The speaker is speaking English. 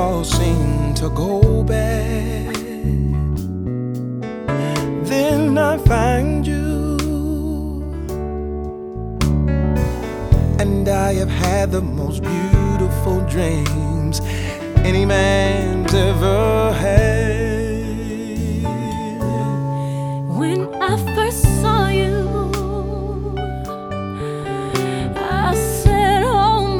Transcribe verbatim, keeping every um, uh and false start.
all seem to go bad. Then I find you, and I have had the most beautiful dreams any man's ever had. When I